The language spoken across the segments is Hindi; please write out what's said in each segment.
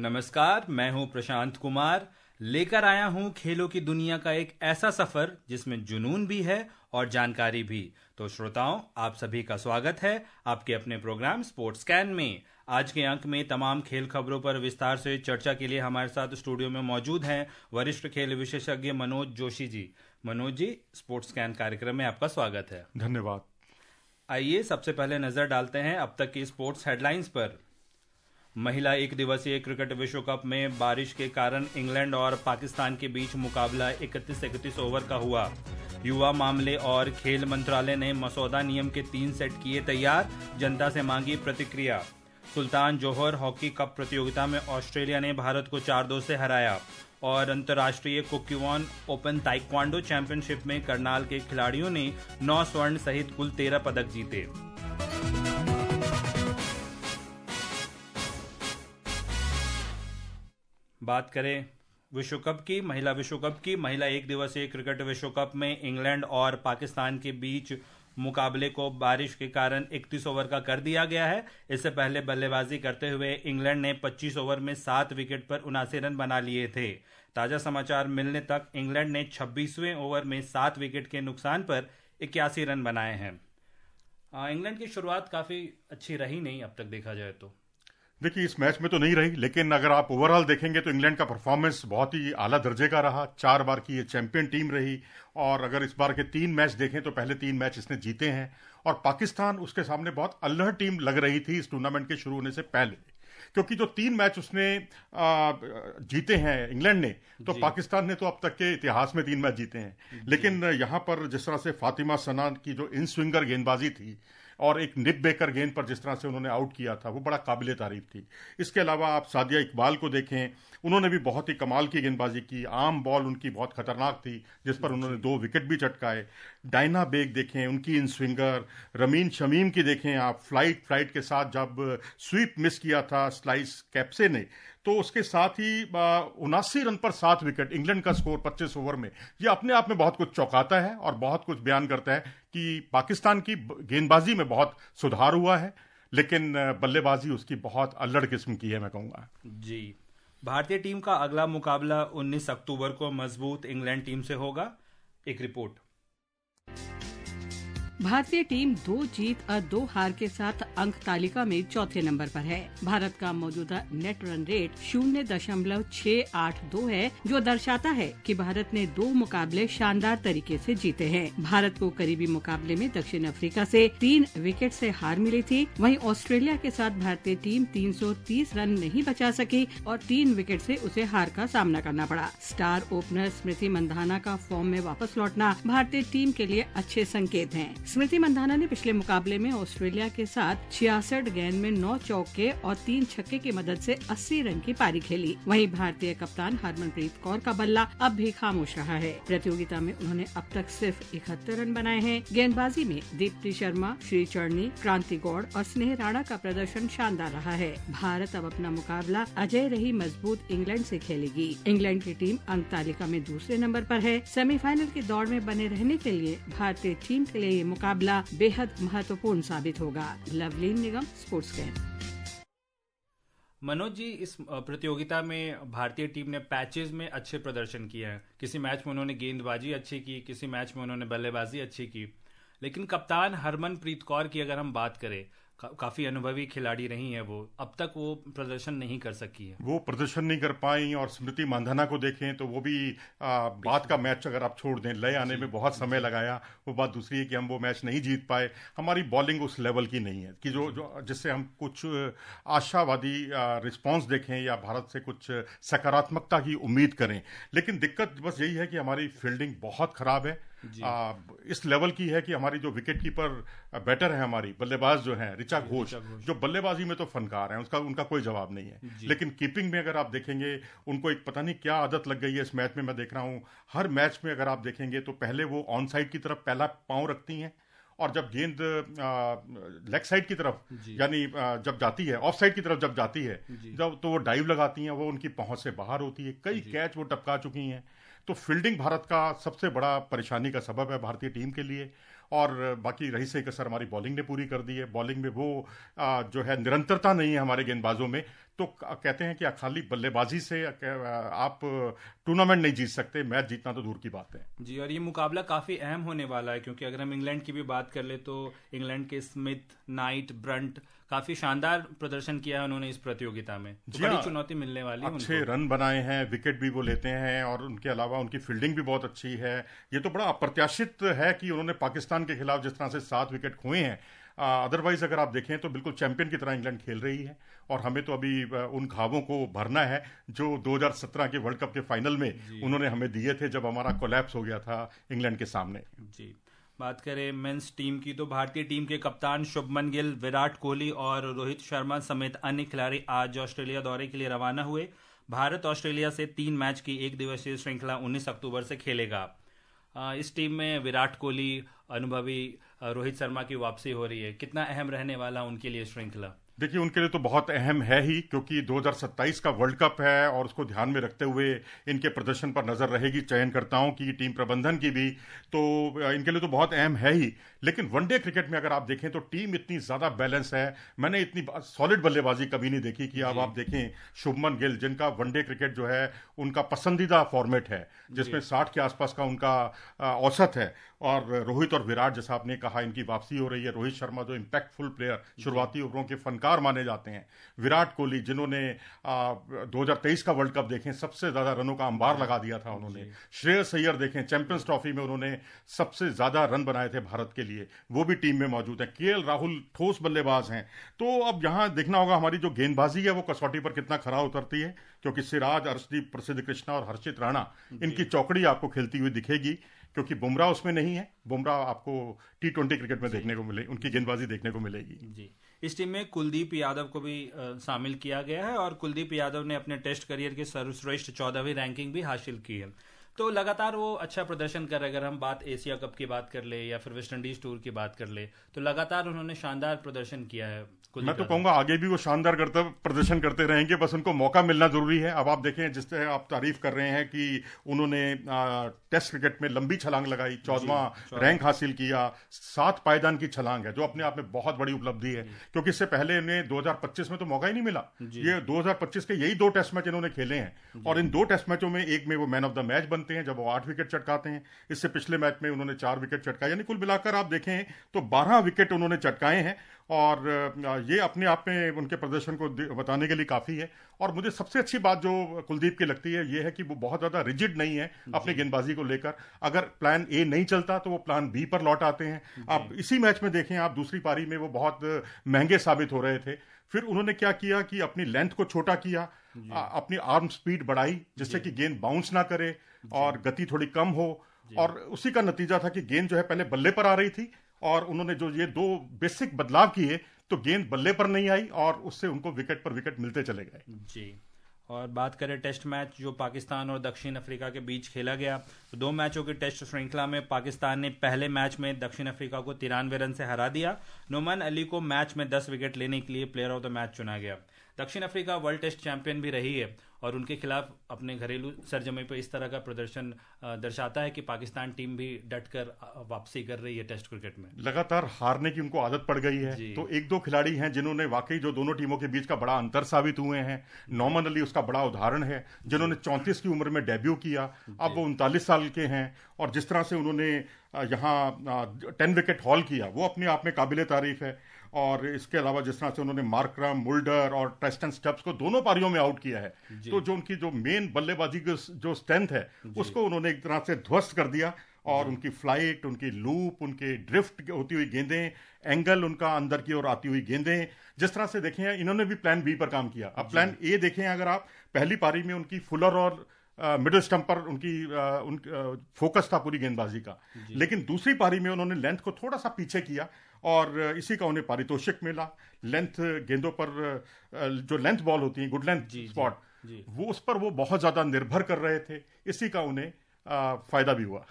नमस्कार, मैं हूं प्रशांत कुमार। लेकर आया हूं खेलों की दुनिया का एक ऐसा सफर जिसमें जुनून भी है और जानकारी भी। तो श्रोताओं, आप सभी का स्वागत है आपके अपने प्रोग्राम स्पोर्ट्स स्कैन में। आज के अंक में तमाम खेल खबरों पर विस्तार से चर्चा के लिए हमारे साथ स्टूडियो में मौजूद हैं वरिष्ठ खेल विशेषज्ञ मनोज जोशी जी। मनोज जी, स्पोर्ट्स स्कैन कार्यक्रम में आपका स्वागत है। धन्यवाद। आइए सबसे पहले नजर डालते हैं अब तक की स्पोर्ट्स हेडलाइंस पर। महिला एक दिवसीय क्रिकेट विश्व कप में बारिश के कारण इंग्लैंड और पाकिस्तान के बीच मुकाबला 31 ओवर का हुआ। युवा मामले और खेल मंत्रालय ने मसौदा नियम के 3 सेट किए तैयार, जनता से मांगी प्रतिक्रिया। सुल्तान जोहर हॉकी कप प्रतियोगिता में ऑस्ट्रेलिया ने भारत को 4-2 से हराया। और अंतर्राष्ट्रीय कुक्कीवॉन ओपन ताइक्वांडो चैंपियनशिप में करनाल के खिलाड़ियों ने 9 स्वर्ण सहित कुल 13 पदक जीते। बात करें विश्व कप की, महिला विश्व कप की। महिला एक दिवसीय क्रिकेट विश्व कप में इंग्लैंड और पाकिस्तान के बीच मुकाबले को बारिश के कारण 31 ओवर का कर दिया गया है। इससे पहले बल्लेबाजी करते हुए इंग्लैंड ने 25 ओवर में 7 विकेट पर 79 रन बना लिए थे। ताजा समाचार मिलने तक इंग्लैंड ने 26वें ओवर में 7 विकेट के नुकसान पर 81 रन बनाए हैं। इंग्लैंड की शुरुआत काफी अच्छी रही नहीं अब तक देखा जाए तो। देखिए, इस मैच में तो नहीं रही, लेकिन अगर आप ओवरऑल देखेंगे तो इंग्लैंड का परफॉर्मेंस बहुत ही आला दर्जे का रहा। 4 बार की ये चैंपियन टीम रही और अगर इस बार के 3 मैच देखें तो पहले 3 मैच इसने जीते हैं। और पाकिस्तान उसके सामने बहुत अल्लड़ टीम लग रही थी इस टूर्नामेंट के शुरू होने से पहले, क्योंकि जो 3 मैच उसने जीते हैं इंग्लैंड ने, तो पाकिस्तान ने तो अब तक के इतिहास में 3 मैच जीते हैं। लेकिन यहां पर जिस तरह से फातिमा सना की जो इन स्विंगर गेंदबाजी थी और एक निक बेकर गेंद पर जिस तरह से उन्होंने आउट किया था, वो बड़ा काबिले तारीफ थी। इसके अलावा आप सादिया इकबाल को देखें, उन्होंने भी बहुत ही कमाल की गेंदबाजी की। आम बॉल उनकी बहुत खतरनाक थी जिस पर उन्होंने 2 विकेट भी चटकाए। डायना बेग देखें, उनकी इन स्विंगर। रमीन शमीम की देखें आप, फ्लाइट के साथ जब स्वीप मिस किया था स्लाइस कैप्से ने, तो उसके साथ ही 79 रन पर 7 विकेट, इंग्लैंड का स्कोर 25 ओवर में। ये अपने आप में बहुत कुछ चौंकाता है और बहुत कुछ बयान करता है कि पाकिस्तान की गेंदबाजी में बहुत सुधार हुआ है, लेकिन बल्लेबाजी उसकी बहुत अल्लड़ किस्म की है, मैं कहूंगा। जी, भारतीय टीम का अगला मुकाबला 19 अक्टूबर को मजबूत इंग्लैंड टीम से होगा। एक रिपोर्ट। भारतीय टीम 2 जीत और 2 हार के साथ अंक तालिका में चौथे नंबर पर है। भारत का मौजूदा नेट रन रेट 0.682 है, जो दर्शाता है कि भारत ने 2 मुकाबले शानदार तरीके से जीते हैं। भारत को करीबी मुकाबले में दक्षिण अफ्रीका से 3 विकेट से हार मिली थी। वहीं ऑस्ट्रेलिया के साथ भारतीय टीम 330 रन नहीं बचा सकी और 3 विकेट से उसे हार का सामना करना पड़ा। स्टार ओपनर स्मृति मंधाना का फॉर्म में वापस लौटना भारतीय टीम के लिए अच्छे संकेत हैं। स्मृति मंधाना ने पिछले मुकाबले में ऑस्ट्रेलिया के साथ 66 गेंद में 9 चौके और 3 छक्के की मदद से 80 रन की पारी खेली। वहीं भारतीय कप्तान हरमनप्रीत कौर का बल्ला अब भी खामोश रहा है। प्रतियोगिता में उन्होंने अब तक सिर्फ 71 रन बनाए हैं। गेंदबाजी में दीप्ति शर्मा, श्री चरनी, क्रांति गौड़ और स्नेह राणा का प्रदर्शन शानदार रहा है। भारत अब अपना मुकाबला अजय रही मजबूत इंग्लैंड से खेलेगी। इंग्लैंड की टीम अंक तालिका में दूसरे नंबर पर है। सेमीफाइनल की दौड़ में बने रहने के लिए भारतीय टीम के लिए ये मुकाबला बेहद महत्वपूर्ण साबित होगा। Lovleen Nigam, sports scan. मनोज जी, इस प्रतियोगिता में भारतीय टीम ने पैचेस में अच्छे प्रदर्शन किए हैं। किसी मैच में उन्होंने गेंदबाजी अच्छी की, किसी मैच में उन्होंने बल्लेबाजी अच्छी की, लेकिन कप्तान हरमनप्रीत कौर की अगर हम बात करें, काफी अनुभवी खिलाड़ी रही हैं, वो अब तक वो प्रदर्शन नहीं कर सकी है। वो प्रदर्शन नहीं कर पाई। और स्मृति मंधाना को देखें तो वो भी बात का मैच अगर आप छोड़ दें, लय आने में बहुत समय लगाया। वो बात दूसरी है कि हम वो मैच नहीं जीत पाए। हमारी बॉलिंग उस लेवल की नहीं है कि जो जिससे हम कुछ आशावादी रिस्पांस देखें या भारत से कुछ सकारात्मकता की उम्मीद करें। लेकिन दिक्कत बस यही है कि हमारी फील्डिंग बहुत खराब है। इस लेवल की है कि हमारी जो विकेट कीपर बैटर है, हमारी बल्लेबाज जो है ऋचा घोष, जो बल्लेबाजी में तो फनकार है, उनका कोई जवाब नहीं है। लेकिन कीपिंग में अगर आप देखेंगे, उनको एक पता नहीं क्या आदत लग गई है। इस मैच में मैं देख रहा हूं, हर मैच में अगर आप देखेंगे तो पहले वो ऑन साइड की तरफ पहला पांव रखती हैं और जब गेंद लेग साइड की तरफ, यानी जब जाती है ऑफ साइड की तरफ जब जाती है, जब तो वो डाइव लगाती हैं, वो उनकी पहुंच से बाहर होती है। कई कैच वो टपका चुकी हैं। तो फील्डिंग भारत का सबसे बड़ा परेशानी का सबब है भारतीय टीम के लिए। और बाकी रही सही कसर हमारी बॉलिंग ने पूरी कर दी है। बॉलिंग में वो जो है निरंतरता नहीं है हमारे गेंदबाजों में, तो कहते हैं कि खाली बल्लेबाजी से आप टूर्नामेंट नहीं जीत सकते, मैच जीतना तो दूर की बात है जी। और ये मुकाबला काफी अहम होने वाला है, क्योंकि अगर हम इंग्लैंड की भी बात कर ले तो इंग्लैंड के स्मिथ, नाइट, ब्रंट काफी शानदार प्रदर्शन किया है उन्होंने इस प्रतियोगिता में, तो बड़ी चुनौती मिलने वाली है। अच्छे रन बनाए हैं, विकेट भी वो लेते हैं, और उनके अलावा उनकी फील्डिंग भी बहुत अच्छी है। ये तो बड़ा अप्रत्याशित है कि उन्होंने पाकिस्तान के खिलाफ जिस तरह से 7 विकेट खोए हैं। अदरवाइज अगर आप देखें तो बिल्कुल चैंपियन की तरह इंग्लैंड खेल रही है, और हमें तो अभी उन घावों को भरना है जो 2017 के वर्ल्ड कप के फाइनल में उन्होंने हमें दिए थे, जब हमारा कोलैप्स हो गया था इंग्लैंड के सामने जी। बात करें मेंस टीम की तो भारतीय टीम के कप्तान शुभमन गिल, विराट कोहली और रोहित शर्मा समेत अन्य खिलाड़ी आज ऑस्ट्रेलिया दौरे के लिए रवाना हुए। भारत ऑस्ट्रेलिया से 3 मैच की एक दिवसीय श्रृंखला 19 अक्टूबर से खेलेगा। इस टीम में विराट कोहली, अनुभवी रोहित शर्मा की वापसी हो रही है, कितना अहम रहने वाला उनके लिए श्रृंखला? देखिए, उनके लिए तो बहुत अहम है ही, क्योंकि 2027 का वर्ल्ड कप है और उसको ध्यान में रखते हुए इनके प्रदर्शन पर नजर रहेगी चयनकर्ताओं की, टीम प्रबंधन की भी, तो इनके लिए तो बहुत अहम है ही। लेकिन वनडे क्रिकेट में अगर आप देखें तो टीम इतनी ज्यादा बैलेंस है, मैंने इतनी सॉलिड बल्लेबाजी कभी नहीं देखी कि अब आप देखें शुभमन गिल, जिनका वनडे क्रिकेट जो है उनका पसंदीदा फॉर्मेट है, जिसमें 60 के आसपास का उनका औसत है, और रोहित और विराट जैसा आपने कहा इनकी वापसी हो रही है। रोहित शर्मा जो इम्पैक्टफुल प्लेयर, शुरुआती ओवरों के फनकार माने जाते हैं। विराट कोहली, जिन्होंने 2023 का वर्ल्ड कप देखें सबसे ज्यादा रनों का अंबार लगा दिया था उन्होंने। श्रेयस अय्यर देखें, चैंपियंस ट्रॉफी में उन्होंने सबसे ज्यादा रन बनाए थे भारत के लिए, वो भी टीम में मौजूद है। केएल राहुल ठोस बल्लेबाज हैं। तो अब यहां देखना होगा हमारी जो गेंदबाजी है वो कसौटी पर कितना खरा उतरती है, क्योंकि सिराज, अर्शदीप, प्रसिद्ध कृष्णा और हर्षित राणा, इनकी चौकड़ी आपको खेलती हुई दिखेगी, क्योंकि बुमराह उसमें नहीं है। बुमराह आपको T20 क्रिकेट में देखने को मिले, उनकी गेंदबाजी देखने को मिलेगी जी। इस टीम में कुलदीप यादव को भी शामिल किया गया है, और कुलदीप यादव ने अपने टेस्ट करियर की सर्वश्रेष्ठ 14वीं रैंकिंग भी हासिल की है, तो लगातार वो अच्छा प्रदर्शन कर रहे हैं। अगर हम बात एशिया कप की बात कर ले या फिर वेस्ट इंडीज टूर की बात कर ले, तो लगातार उन्होंने शानदार प्रदर्शन किया है। मैं तो कहूंगा आगे भी वो शानदार प्रदर्शन करते रहेंगे, बस उनको मौका मिलना जरूरी है। अब आप देखें, जिस तरह आप तारीफ कर रहे हैं कि उन्होंने टेस्ट क्रिकेट में लंबी छलांग लगाई, 14वां रैंक हासिल किया, 7 पायदान की छलांग है, जो अपने आप में बहुत बड़ी उपलब्धि है, क्योंकि इससे पहले इन्हें 2025 में तो मौका ही नहीं मिला। ये 2025 के यही 2 टेस्ट मैच इन्होंने खेले हैं, और इन 2 टेस्ट मैचों में एक में वो मैन ऑफ द मैच बनते हैं जब वो 8 विकेट चटकाते हैं। इससे पिछले मैच में उन्होंने 4 विकेट चटकाए, यानी कुल मिलाकर आप देखें तो 12 विकेट उन्होंने चटकाए हैं, और ये अपने आप में उनके प्रदर्शन को बताने के लिए काफी है। और मुझे सबसे अच्छी बात जो कुलदीप की लगती है ये है कि वो बहुत ज्यादा रिजिड नहीं है अपनी गेंदबाजी को लेकर। अगर प्लान ए नहीं चलता तो वो प्लान बी पर लौट आते हैं। आप इसी मैच में देखें, आप दूसरी पारी में वो बहुत महंगे साबित हो रहे थे। फिर उन्होंने क्या किया कि अपनी लेंथ को छोटा किया, अपनी आर्म स्पीड बढ़ाई, जिससे कि गेंद बाउंस ना करे और गति थोड़ी कम हो, और उसी का नतीजा था कि गेंद जो है पहले बल्ले पर आ रही थी, और उन्होंने जो ये 2 बेसिक बदलाव किए तो गेंद बल्ले पर नहीं आई, और उससे उनको विकेट पर विकेट मिलते चले गए जी। और बात करें टेस्ट मैच जो पाकिस्तान और दक्षिण अफ्रीका के बीच खेला गया, तो 2 मैचों की टेस्ट श्रृंखला में पाकिस्तान ने पहले मैच में दक्षिण अफ्रीका को 93 रन से हरा दिया। नोमान अली को मैच में 10 विकेट लेने के लिए प्लेयर ऑफ द मैच चुना गया। दक्षिण अफ्रीका वर्ल्ड टेस्ट चैंपियन भी रही है, और उनके खिलाफ अपने घरेलू सरजमी पर इस तरह का प्रदर्शन दर्शाता है कि पाकिस्तान टीम भी डटकर वापसी कर रही है टेस्ट क्रिकेट में। लगातार हारने की उनको आदत पड़ गई है, तो 1-2 खिलाड़ी हैं जिन्होंने वाकई जो दोनों टीमों के बीच का बड़ा अंतर साबित हुए हैं। नोमान अली उसका बड़ा उदाहरण है, जिन्होंने 34 की उम्र में डेब्यू किया, अब वो 39 साल के हैं, और जिस तरह से उन्होंने यहाँ 10 विकेट हॉल किया वो अपने आप में काबिले तारीफ है। और इसके अलावा जिस तरह से उन्होंने मार्करम, मुल्डर और ट्रेस्टन स्टब्स को दोनों पारियों में आउट किया है, तो जो उनकी जो मेन बल्लेबाजी की जो स्ट्रेंथ है उसको उन्होंने एक तरह से ध्वस्त कर दिया। और उनकी फ्लाइट, उनकी लूप, उनके ड्रिफ्ट होती हुई गेंदें, एंगल उनका अंदर की ओर आती हुई गेंदें, जिस तरह से देखें इन्होंने भी प्लान बी पर काम किया। अब प्लान ए देखें, अगर आप पहली पारी में उनकी फुलर और मिडिल स्टंप पर उनकी फोकस था पूरी गेंदबाजी का, लेकिन दूसरी पारी में उन्होंने लेंथ को थोड़ा सा पीछे किया, और इसी का उन्हें पारितोषिक मिला। लेंथ गेंदों पर जो लेंथ बॉल होती है, गुड लेंथ स्पॉट, वो उस पर वो बहुत ज्यादा निर्भर कर रहे थे, इसी का उन्हें फायदा भी हुआ।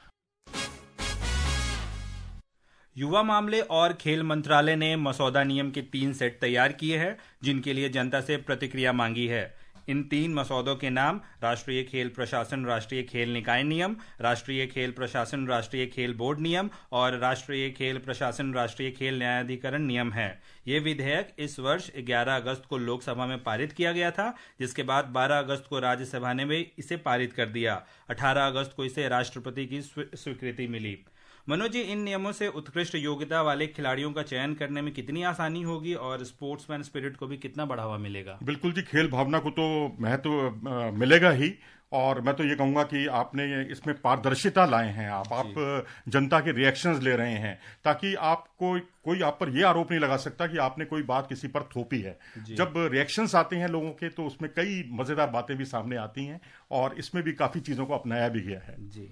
युवा मामले और खेल मंत्रालय ने मसौदा नियम के 3 सेट तैयार किए हैं, जिनके लिए जनता से प्रतिक्रिया मांगी है। इन 3 मसौदों के नाम राष्ट्रीय खेल प्रशासन राष्ट्रीय खेल निकाय नियम, राष्ट्रीय खेल प्रशासन राष्ट्रीय खेल बोर्ड नियम और राष्ट्रीय खेल प्रशासन राष्ट्रीय खेल न्यायाधिकरण नियम है। ये विधेयक इस वर्ष 11 अगस्त को लोकसभा में पारित किया गया था, जिसके बाद 12 अगस्त को राज्यसभा ने भी इसे पारित कर दिया। 18 अगस्त को इसे राष्ट्रपति की स्वीकृति मिली। मनोज जी, इन नियमों से उत्कृष्ट योग्यता वाले खिलाड़ियों का चयन करने में कितनी आसानी होगी और स्पोर्ट्समैन स्पिरिट को भी कितना बढ़ावा मिलेगा? बिल्कुल जी, खेल भावना को तो महत्व मिलेगा ही। और मैं तो ये कहूंगा कि आपने इसमें पारदर्शिता लाए हैं, आप जनता के रिएक्शंस ले रहे हैं, ताकि आपको कोई आप पर यह आरोप नहीं लगा सकता कि आपने कोई बात किसी पर थोपी है। जब रिएक्शंस आते हैं लोगों के तो उसमें कई मजेदार बातें भी सामने आती हैं और इसमें भी काफी चीजों को अपनाया भी गया है जी।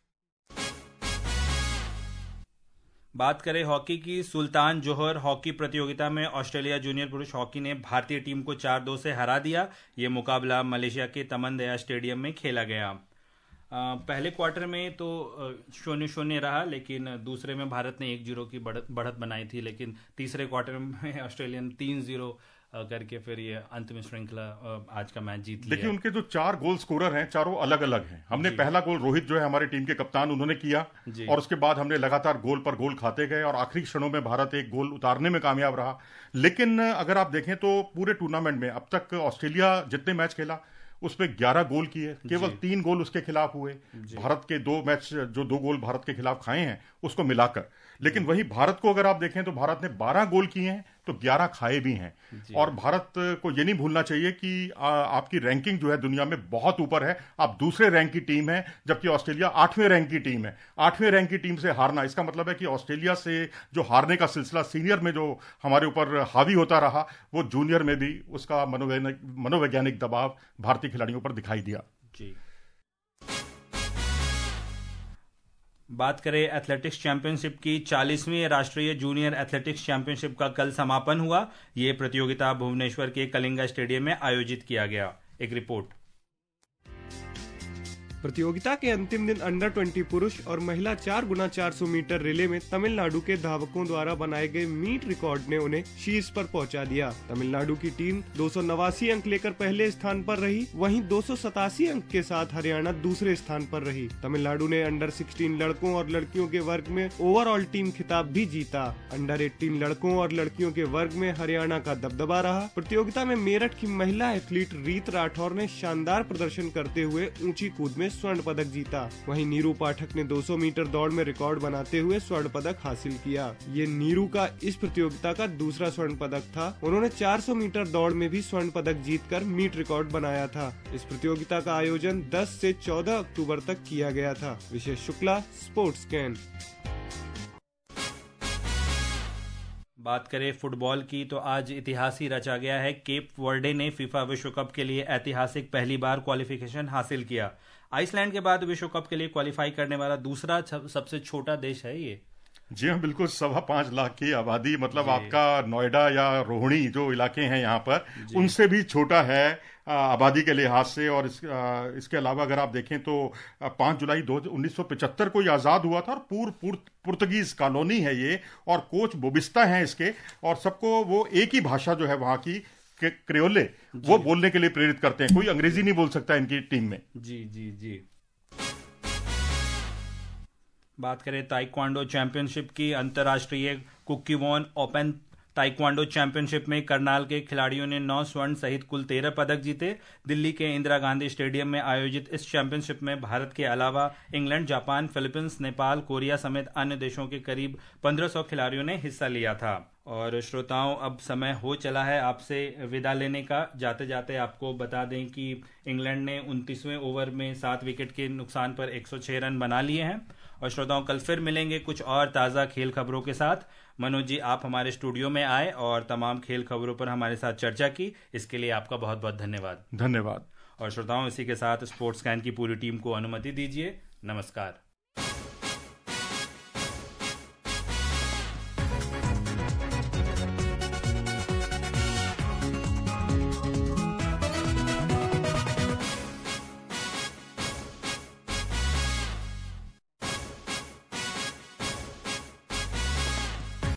बात करें हॉकी की, सुल्तान जोहर हॉकी प्रतियोगिता में ऑस्ट्रेलिया जूनियर पुरुष हॉकी ने भारतीय टीम को 4-2 से हरा दिया। ये मुकाबला मलेशिया के तमनदया स्टेडियम में खेला गया। पहले क्वार्टर में तो 0-0 रहा, लेकिन दूसरे में भारत ने 1-0 की बढ़त बनाई थी, लेकिन तीसरे क्वार्टर में ऑस्ट्रेलिया ने 3-0 करके फिर ये अंत में श्रृंखला आज का मैच जीत लिया। देखिए, उनके जो 4 गोल स्कोरर हैं, चारों अलग अलग हैं। हमने पहला गोल रोहित जो है हमारे टीम के कप्तान, उन्होंने किया और उसके बाद हमने लगातार गोल पर गोल खाते गए और आखिरी क्षणों में भारत एक गोल उतारने में कामयाब रहा। लेकिन अगर आप देखें तो पूरे टूर्नामेंट में अब तक ऑस्ट्रेलिया जितने मैच खेला उसमें 11 गोल किए, केवल 3 गोल उसके खिलाफ हुए। भारत के 2 मैच जो 2 गोल भारत के खिलाफ खाए हैं उसको मिलाकर। लेकिन वही भारत को अगर आप देखें तो भारत ने 12 गोल किए हैं तो 11 खाए भी हैं। और भारत को ये नहीं भूलना चाहिए कि आपकी रैंकिंग जो है दुनिया में बहुत ऊपर है। आप दूसरे रैंक की टीम है, जबकि ऑस्ट्रेलिया 8वें रैंक की टीम है। 8वें रैंक की टीम से हारना, इसका मतलब है कि ऑस्ट्रेलिया से जो हारने का सिलसिला सीनियर में जो हमारे ऊपर हावी होता रहा, वो जूनियर में भी उसका मनोवैज्ञानिक दबाव भारतीय खिलाड़ियों पर दिखाई दिया। जी। बात करें एथलेटिक्स चैंपियनशिप की, 40वीं राष्ट्रीय जूनियर एथलेटिक्स चैंपियनशिप का कल समापन हुआ। ये प्रतियोगिता भुवनेश्वर के कलिंगा स्टेडियम में आयोजित किया गया। एक रिपोर्ट। प्रतियोगिता के अंतिम दिन अंडर 20 पुरुष और महिला 4x400 मीटर रिले में तमिलनाडु के धावकों द्वारा बनाए गए मीट रिकॉर्ड ने उन्हें शीर्ष पर पहुंचा दिया। तमिलनाडु की टीम 289 अंक लेकर पहले स्थान पर रही, वहीं 287 अंक के साथ हरियाणा दूसरे स्थान पर रही। तमिलनाडु ने अंडर 16 लड़कों और लड़कियों के वर्ग में ओवरऑल टीम खिताब भी जीता। अंडर 18 लड़कों और लड़कियों के वर्ग में हरियाणा का दबदबा रहा। प्रतियोगिता में मेरठ की महिला एथलीट रीत राठौर ने शानदार प्रदर्शन करते हुए ऊंची कूद में स्वर्ण पदक जीता। वहीं नीरू पाठक ने 200 मीटर दौड़ में रिकॉर्ड बनाते हुए स्वर्ण पदक हासिल किया। ये नीरू का इस प्रतियोगिता का दूसरा स्वर्ण पदक था। उन्होंने 400 मीटर दौड़ में भी स्वर्ण पदक जीतकर मीट रिकॉर्ड बनाया था। इस प्रतियोगिता का आयोजन 10 से 14 अक्टूबर तक किया गया था। Vishesh Shukla, sports scan. बात करें फुटबॉल की तो आज इतिहास ही रचा गया है। केप वर्डे ने फीफा विश्व कप के लिए ऐतिहासिक पहली बार क्वालिफिकेशन हासिल किया। आइसलैंड के बाद विश्व कप के लिए क्वालिफाई करने वाला दूसरा सबसे छोटा देश है ये। जी हाँ, बिल्कुल। 5.25 लाख की आबादी, मतलब आपका नोएडा या रोहिणी जो इलाके हैं यहाँ पर, उनसे भी छोटा है आबादी के लिहाज से। और इसके अलावा अगर आप देखें तो 5 जुलाई 1975 को ये आज़ाद हुआ था और पुर्तगीज कॉलोनी है ये, और कोच बोबिस्ता हैं इसके, और सबको वो एक ही भाषा जो है वहाँ की क्रियोले वो बोलने के लिए प्रेरित करते हैं। कोई अंग्रेजी नहीं बोल सकता इनकी टीम में। जी जी जी। बात करें ताइक्वांडो चैंपियनशिप की, अंतर्राष्ट्रीय कुक्कीवोन ओपन ताइक्वांडो चैंपियनशिप में करनाल के खिलाड़ियों ने 9 स्वर्ण सहित कुल 13 पदक जीते। दिल्ली के इंदिरा गांधी स्टेडियम में आयोजित इस चैंपियनशिप में भारत के अलावा England, Japan, Philippines, Nepal, Korea समेत अन्य देशों के करीब 1500 खिलाड़ियों ने हिस्सा लिया था। और श्रोताओं, अब समय हो चला है आपसे विदा लेने का। जाते जाते आपको बता दें कि इंग्लैंड ने 29वें ओवर में 7 विकेट के नुकसान पर 106 रन बना लिए हैं। और श्रोताओं, कल फिर मिलेंगे कुछ और ताज़ा खेल खबरों के साथ। मनोज जी, आप हमारे स्टूडियो में आए और तमाम खेल खबरों पर हमारे साथ चर्चा की, इसके लिए आपका बहुत बहुत धन्यवाद। धन्यवाद। और श्रोताओं, इसी के साथ स्पोर्ट्स कैन की पूरी टीम को अनुमति दीजिए। नमस्कार।